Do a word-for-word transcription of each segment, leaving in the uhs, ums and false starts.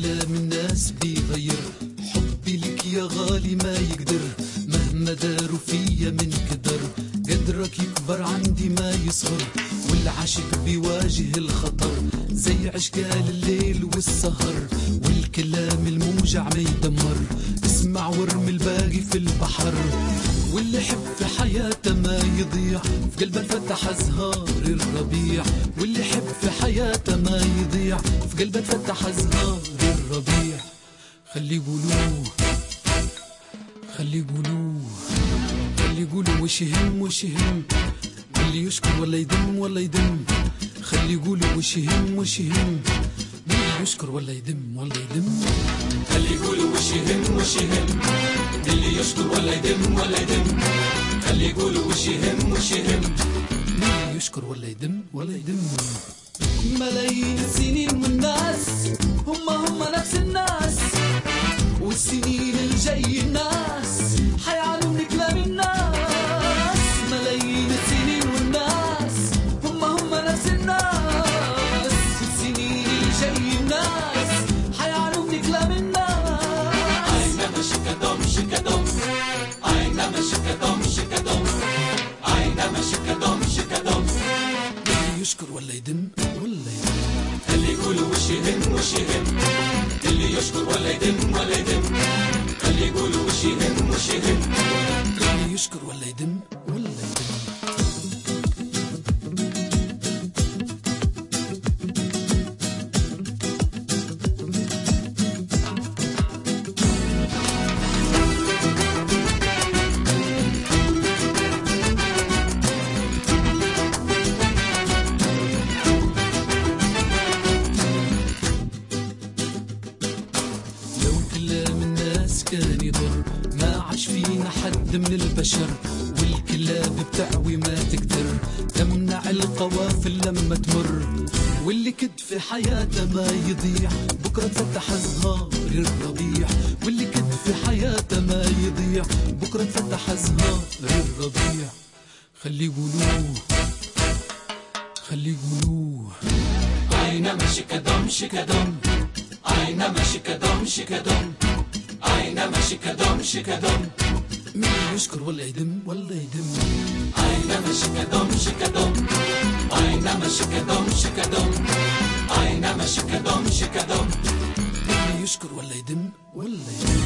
كلام الناس بيغير، حبي لك يا غالي ما يقدر، مهما داروا فيا من كدر، قدرك يكبر عندي ما يصغر، والعاشق بيواجه الخطر زي عشقال الليل والسهر، والكلام الموجع ما يدمر، اسمع وارمي الباقي في البحر، واللي يحب في حياته ما يضيع، في قلبه فتح أزهار الربيع، واللي يحب في حياته ما يضيع، في قلبه فتح أزهار الربيع. خلي يقولوه خلي يقولوه خلي يقولوا وش يهم وش يهم، اللي يشكر ولا يدم ولا يدم، خلي يقولوا وش يهم وش يهم، اللي يشكر ولا يدم ولا يدم، خلي يقولوا وش يهم وش يهم، اللي يشكر ولا يدم ولا يدم، خلي يقولوا وش يهم وش يهم، اللي يشكر ولا يدم ولا يدم. ملايين السنين والناس هم هم نفس الناس، والسنين الجاي الناس حيعلمني كلام الناس، ملايين السنين والناس هم هم نفس الناس، والسنين الجاي الناس حيعلمني كلام الناس. أينما شكدم شكدم، أينما شكدم شكدم، أينما شكدم شكدم، اللي يشكر ولا يدم ولا يدم، اللي يقولوا وش يهم وش يهم، اللي يشكر ولا يدم ولا يدم، اللي يقولوا وش يهم وش يهم، اللي يشكر ولا يدم ولا يدم. كان يضر ما عاش فينا حد من البشر، والكلاب بتعوي ما تقدر تمنع القوافل لما تمر، واللي كد في حياته ما يضيع بكرة تفتح أزهار الربيع، واللي كد في حياته ما يضيع بكرة تفتح أزهار الربيع. خلي يقولوه خلي يقولوه أينما شكدم شكدم، أينما شكدم شكدم، أينما شكدم شكدم، مين يشكر ولا يدم ولا يدم، أينما شكدم شكدم، أينما شكدم شكدم، أينما شكدم شكدم، مين يشكر ولا يدم ولا يدم.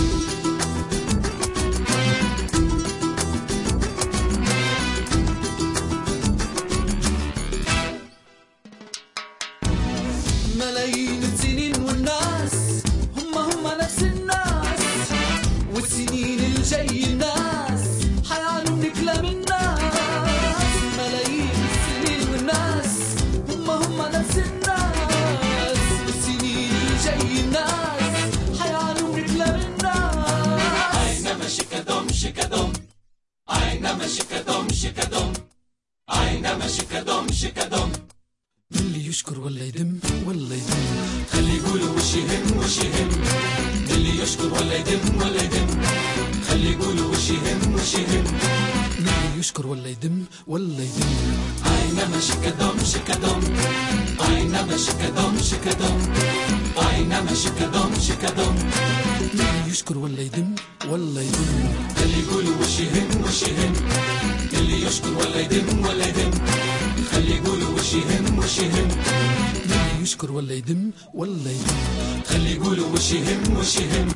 ملايين السنين والناس هم هم نفس الناس، والسنين الجاي الناس حيعلمني كلام الناس، ملايين السنين والناس هم هم نفس الناس، والسنين الجاي الناس حيعلمني كلام الناس. أينما شكدم شكدم، أينما شكدم شكدم، أينما شكدم شكدم، اللي يشكر ولا يدم ولا يدم، خلي يقولوا وش يهم وش يهم، اللي يشكر ولا يدم ولا يدم، خلي يقولوا وش يهم وش يهم، اللي يشكر ولا يدم ولا يدم. أينما شكدم شكدم، أينما شكدم شكدم، أينما شكدم شكدم، اللي يشكر ولا يدم ولا يدم، خلي يقولوا وش يهم وش يهم، اللي يشكر ولا يدم ولا يدم، خلي يقولوا وش يهم وش يهم، اللي يشكر ولا يدم ولا يدم، خلي يقولوا وش يهم وش يهم.